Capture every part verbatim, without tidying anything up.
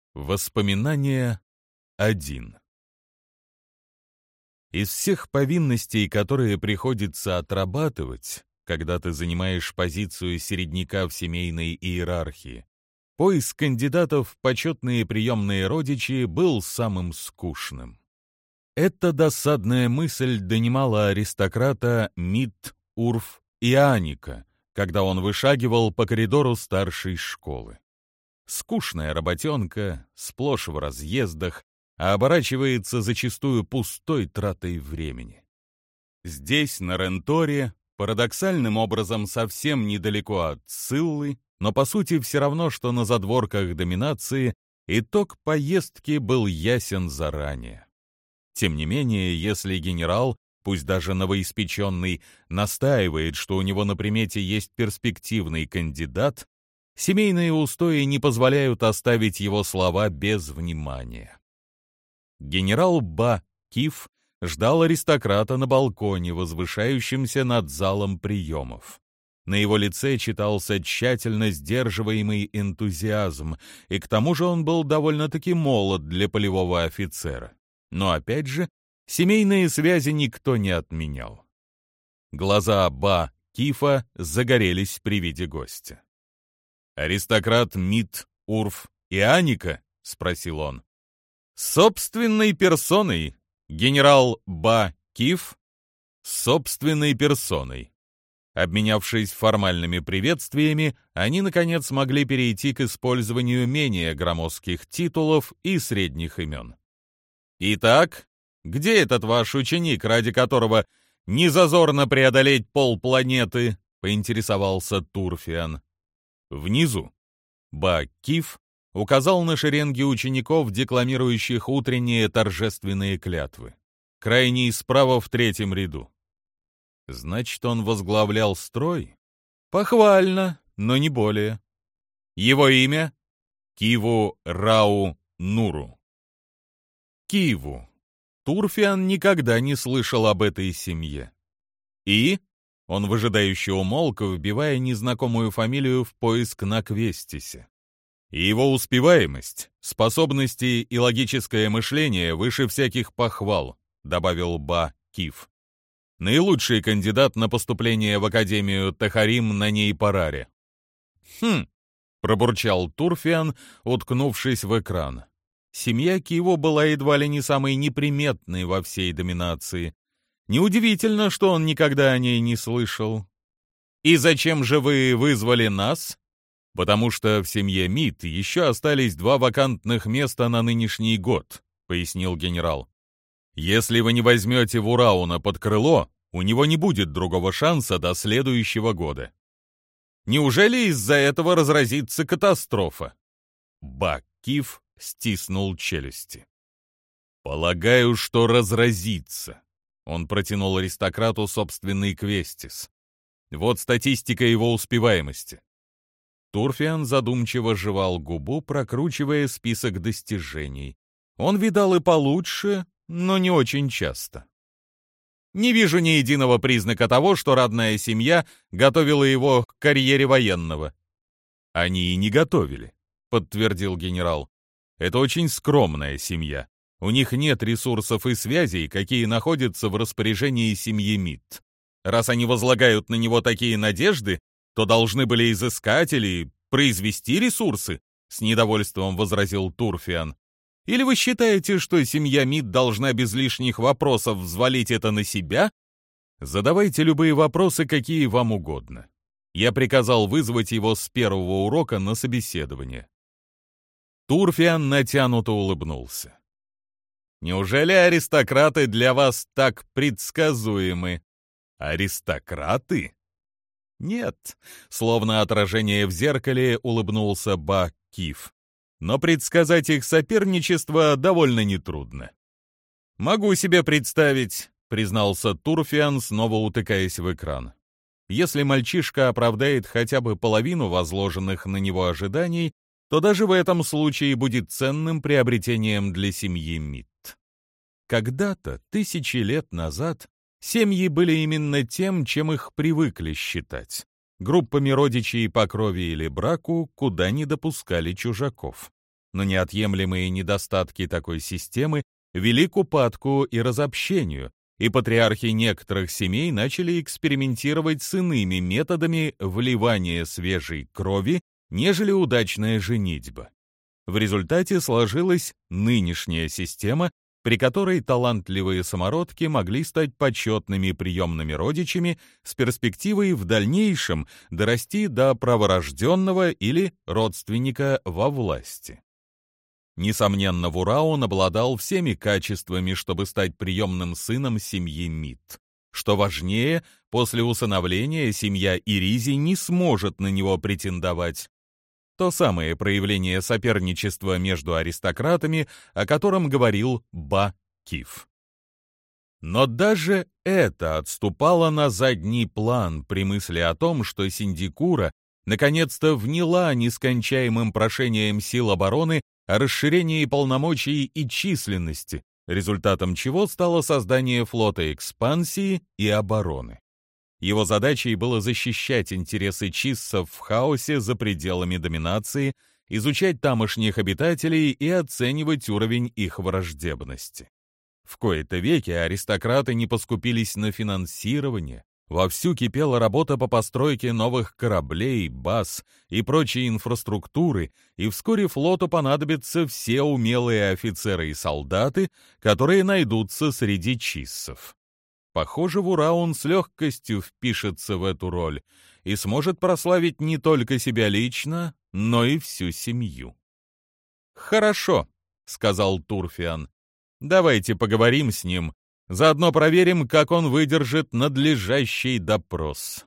Воспоминания один. Из всех повинностей, которые приходится отрабатывать, когда ты занимаешь позицию середняка в семейной иерархии, поиск кандидатов в почетные приемные родичи был самым скучным. Эта досадная мысль донимала аристократа Мит, Урф и Аника, когда он вышагивал по коридору старшей школы. Скучная работенка, сплошь в разъездах, а оборачивается зачастую пустой тратой времени. Здесь, на Ренторе, парадоксальным образом совсем недалеко от Сциллы, но по сути все равно, что на задворках доминации, итог поездки был ясен заранее. Тем не менее, если генерал, пусть даже новоиспеченный, настаивает, что у него на примете есть перспективный кандидат, семейные устои не позволяют оставить его слова без внимания. Генерал Ба Киф ждал аристократа на балконе, возвышающемся над залом приемов. На его лице читался тщательно сдерживаемый энтузиазм, и к тому же он был довольно-таки молод для полевого офицера. Но опять же, семейные связи никто не отменял. Глаза Ба Кифа загорелись при виде гостя. «Аристократ Мит, Урф и Аника?» — спросил он. «Собственной персоной, генерал Ба Киф, собственной персоной». Обменявшись формальными приветствиями, они, наконец, могли перейти к использованию менее громоздких титулов и средних имен. «Итак, где этот ваш ученик, ради которого незазорно преодолеть полпланеты?» — поинтересовался Турфиан. «Внизу». Ба Киф указал на шеренги учеников, декламирующих утренние торжественные клятвы. Крайний справа в третьем ряду. Значит, он возглавлял строй? Похвально, но не более. Его имя — Киву Рау Нуру. Киву. Турфиан никогда не слышал об этой семье. И... Он выжидающе умолк, вбивая незнакомую фамилию в поиск на Квестисе. И его успеваемость, способности и логическое мышление выше всяких похвал, добавил Ба Киф. Наилучший кандидат на поступление в Академию Тахарим на Нейпараре. «Хм», — пробурчал Турфиан, уткнувшись в экран. Семья Киво была едва ли не самой неприметной во всей доминации. Неудивительно, что он никогда о ней не слышал. «И зачем же вы вызвали нас?» «Потому что в семье Мит еще остались два вакантных места на нынешний год», — пояснил генерал. «Если вы не возьмете Вурауна под крыло, у него не будет другого шанса до следующего года». «Неужели из-за этого разразится катастрофа?» Ба Киф стиснул челюсти. «Полагаю, что разразится». Он протянул аристократу собственный квестис. Вот статистика его успеваемости. Турфиан задумчиво жевал губу, прокручивая список достижений. Он видал и получше, но не очень часто. «Не вижу ни единого признака того, что родная семья готовила его к карьере военного». «Они и не готовили», — подтвердил генерал. «Это очень скромная семья. У них нет ресурсов и связей, какие находятся в распоряжении семьи Мит. Раз они возлагают на него такие надежды, то должны были изыскать или произвести ресурсы», — с недовольством возразил Турфиан. «Или вы считаете, что семья Мит должна без лишних вопросов взвалить это на себя? Задавайте любые вопросы, какие вам угодно». Я приказал вызвать его с первого урока на собеседование. Турфиан натянуто улыбнулся. «Неужели аристократы для вас так предсказуемы?» «Аристократы?» «Нет», — словно отражение в зеркале улыбнулся Ба Киф. «Но предсказать их соперничество довольно нетрудно». «Могу себе представить», — признался Турфиан, снова утыкаясь в экран. «Если мальчишка оправдает хотя бы половину возложенных на него ожиданий, то даже в этом случае будет ценным приобретением для семьи Мит». Когда-то, тысячи лет назад, семьи были именно тем, чем их привыкли считать — группами родичей по крови или браку, куда не допускали чужаков. но неотъемлемые недостатки такой системы вели к упадку и разобщению, и патриархи некоторых семей начали экспериментировать с иными методами вливания свежей крови, нежели удачная женитьба. В результате сложилась нынешняя система, при которой талантливые самородки могли стать почетными приемными родичами с перспективой в дальнейшем дорасти до праворожденного или родственника во власти. Несомненно, Вураун обладал всеми качествами, чтобы стать приемным сыном семьи Мид. Что важнее, после усыновления семья Иризи не сможет на него претендовать. То самое проявление соперничества между аристократами, о котором говорил Ба-Киф. Но даже это отступало на задний план при мысли о том, что Синдикура наконец-то вняла нескончаемым прошением сил обороны о расширении полномочий и численности, результатом чего стало создание флота экспансии и обороны. Его задачей было защищать интересы чиссов в хаосе за пределами доминации, изучать тамошних обитателей и оценивать уровень их враждебности. В кои-то веки аристократы не поскупились на финансирование, вовсю кипела работа по постройке новых кораблей, баз и прочей инфраструктуры, и вскоре флоту понадобятся все умелые офицеры и солдаты, которые найдутся среди чиссов. Похоже, Вураун с легкостью впишется в эту роль и сможет прославить не только себя лично, но и всю семью. «Хорошо», — сказал Турфиан, — «давайте поговорим с ним, заодно проверим, как он выдержит надлежащий допрос».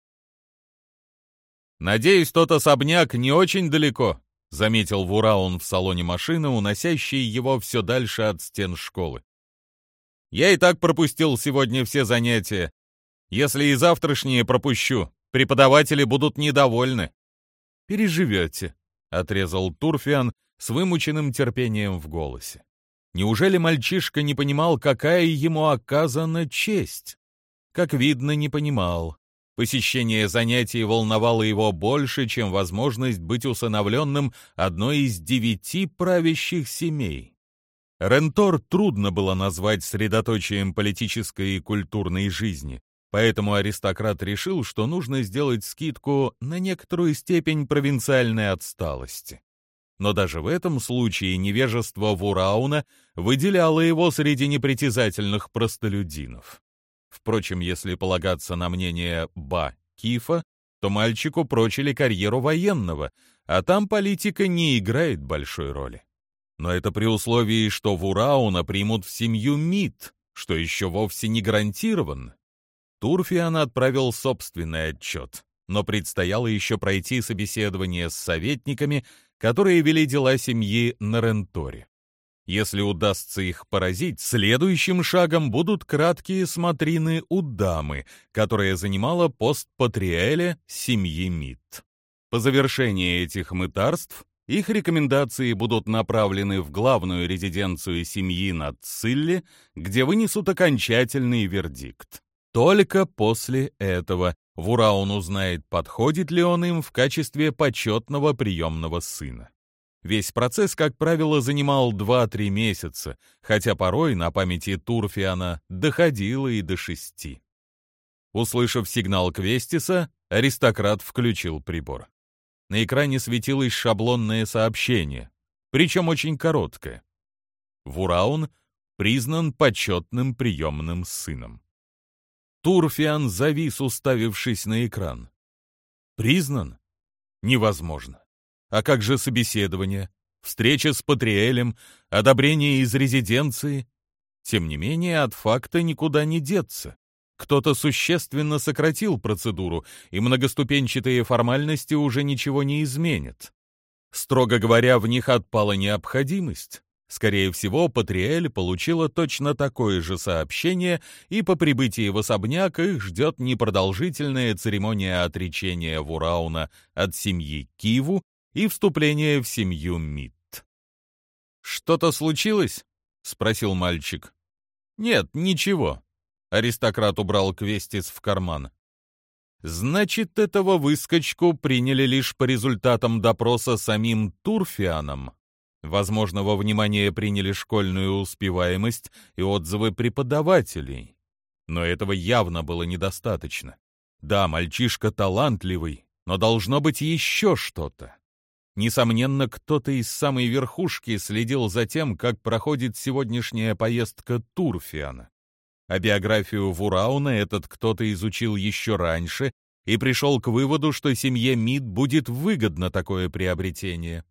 «Надеюсь, тот особняк не очень далеко», — заметил Вураун в салоне машины, уносящей его все дальше от стен школы. «Я и так пропустил сегодня все занятия. Если и завтрашние пропущу, преподаватели будут недовольны». «Переживете», — отрезал Турфиан с вымученным терпением в голосе. Неужели мальчишка не понимал, какая ему оказана честь? Как видно, не понимал. Посещение занятий волновало его больше, чем возможность быть усыновленным одной из девяти правящих семей. Рентор трудно было назвать средоточием политической и культурной жизни, поэтому аристократ решил, что нужно сделать скидку на некоторую степень провинциальной отсталости. Но даже в этом случае невежество Вурауна выделяло его среди непритязательных простолюдинов. Впрочем, если полагаться на мнение Ба-Кифа, то мальчику прочили карьеру военного, а там политика не играет большой роли. Но это при условии, что Вурауна примут в семью Мид, что еще вовсе не гарантировано. Турфиан отправил собственный отчет, но предстояло еще пройти собеседование с советниками, которые вели дела семьи на Ренторе. Если удастся их поразить, следующим шагом будут краткие смотрины у дамы, которая занимала пост патриэля семьи Мид. По завершении этих мытарств их рекомендации будут направлены в главную резиденцию семьи на Цилле, где вынесут окончательный вердикт. Только после этого Вураун узнает, подходит ли он им в качестве почетного приемного сына. Весь процесс, как правило, занимал два-три месяца, хотя порой на памяти Турфиана доходило и до шести. Услышав сигнал Квестиса, аристократ включил прибор. На экране светилось шаблонное сообщение, причем очень короткое. Вураун признан почетным приемным сыном. Турфиан завис, уставившись на экран. Признан? Невозможно. А как же собеседование, встреча с Патриэлем, одобрение из резиденции? Тем не менее, от факта никуда не деться. Кто-то существенно сократил процедуру, и многоступенчатые формальности уже ничего не изменят. Строго говоря, в них отпала необходимость. Скорее всего, Патриэль получила точно такое же сообщение, и по прибытии в особняк их ждет непродолжительная церемония отречения Вурауна от семьи Киву и вступление в семью Мид. «Что-то случилось?» — спросил мальчик. «Нет, ничего». Аристократ убрал Квестис в карман. «Значит, этого выскочку приняли лишь по результатам допроса самим Турфианом?» Возможно, во внимание приняли школьную успеваемость и отзывы преподавателей. Но этого явно было недостаточно. Да, мальчишка талантливый, но должно быть еще что-то. Несомненно, кто-то из самой верхушки следил за тем, как проходит сегодняшняя поездка Турфиана. А биографию Вурауна этот кто-то изучил еще раньше и пришел к выводу, что семье Мид будет выгодно такое приобретение.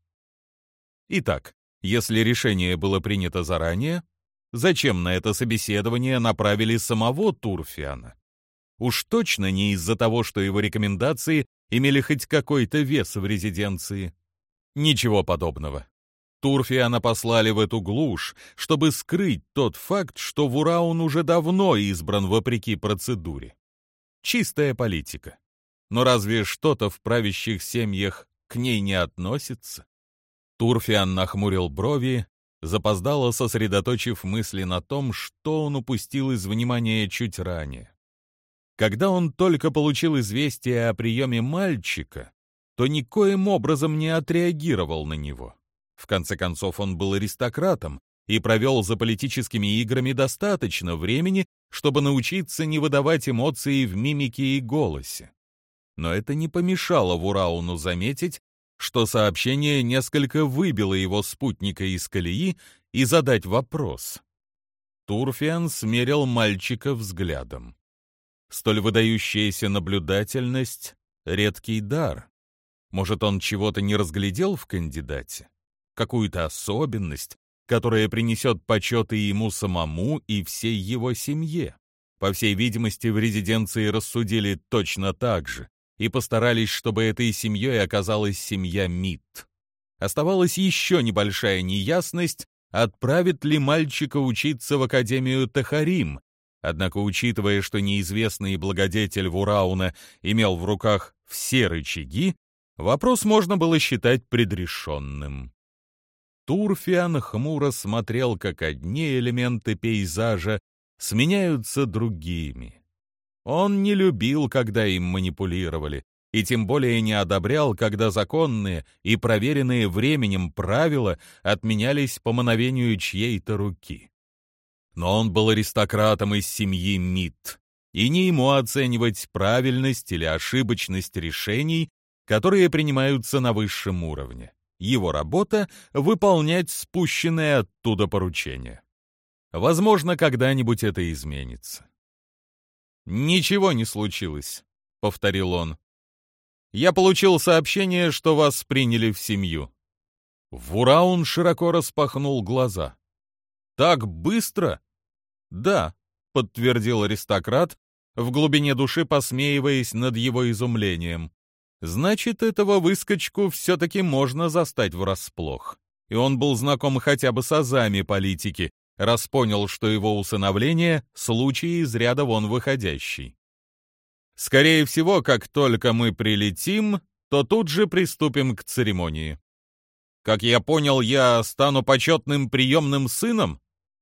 Итак, если решение было принято заранее, зачем на это собеседование направили самого Турфиана? Уж точно не из-за того, что его рекомендации имели хоть какой-то вес в резиденции. Ничего подобного. Турфиана послали в эту глушь, чтобы скрыть тот факт, что Вураун уже давно избран вопреки процедуре. Чистая политика. Но разве что-то в правящих семьях к ней не относится? Турфиан нахмурил брови, запоздало сосредоточив мысли на том, что он упустил из внимания чуть ранее. Когда он только получил известие о приеме мальчика, то никоим образом не отреагировал на него. В конце концов, он был аристократом и провел за политическими играми достаточно времени, чтобы научиться не выдавать эмоции в мимике и голосе. Но это не помешало Вурауну заметить, что сообщение несколько выбило его спутника из колеи, и задать вопрос. Турфиан смерил мальчика взглядом. Столь выдающаяся наблюдательность — редкий дар. Может, он чего-то не разглядел в кандидате? Какую-то особенность, которая принесет почет и ему самому, и всей его семье? По всей видимости, в резиденции рассудили точно так же и постарались, чтобы этой семьей оказалась семья Мид. Оставалась еще небольшая неясность, отправит ли мальчика учиться в Академию Тахарим. Однако, учитывая, что неизвестный благодетель Вурауна имел в руках все рычаги, вопрос можно было считать предрешенным. Турфиан хмуро смотрел, как одни элементы пейзажа сменяются другими. Он не любил, когда им манипулировали, и тем более не одобрял, когда законные и проверенные временем правила отменялись по мановению чьей-то руки. Но он был аристократом из семьи Мид, и не ему оценивать правильность или ошибочность решений, которые принимаются на высшем уровне. Его работа — выполнять спущенные оттуда поручения. Возможно, когда-нибудь это изменится. «Ничего не случилось», — повторил он. «Я получил сообщение, что вас приняли в семью». Вураун широко распахнул глаза. «Так быстро?» «Да», — подтвердил аристократ, в глубине души посмеиваясь над его изумлением. «Значит, этого выскочку все-таки можно застать врасплох». И он был знаком хотя бы с азами политики, раз понял, что его усыновление — случай из ряда вон выходящий. «Скорее всего, как только мы прилетим, то тут же приступим к церемонии. Как я понял, я стану почетным приемным сыном?»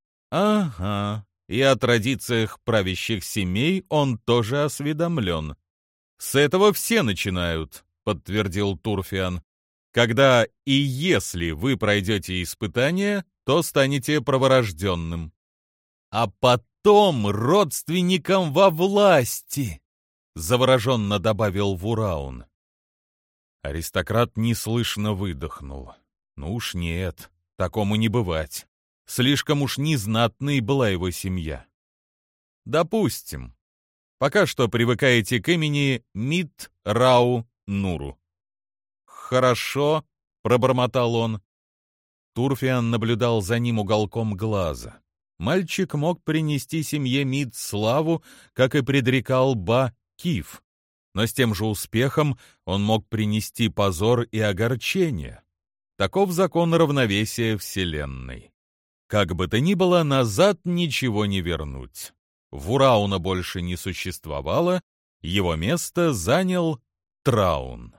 «Ага, и о традициях правящих семей он тоже осведомлен». «С этого все начинают», — подтвердил Турфиан. «Когда и если вы пройдете испытание, то станете проворожденным. А потом родственником во власти», — завороженно добавил Вураун. Аристократ неслышно выдохнул. «Ну уж нет, такому не бывать. Слишком уж незнатной была его семья». «Допустим. Пока что привыкаете к имени Мид Рау Нуру». «Хорошо», — пробормотал он. Турфиан наблюдал за ним уголком глаза. Мальчик мог принести семье Мид славу, как и предрекал Ба Киф, но с тем же успехом он мог принести позор и огорчение. Таков закон равновесия Вселенной. Как бы то ни было, назад ничего не вернуть. Вурауна больше не существовало, его место занял Траун.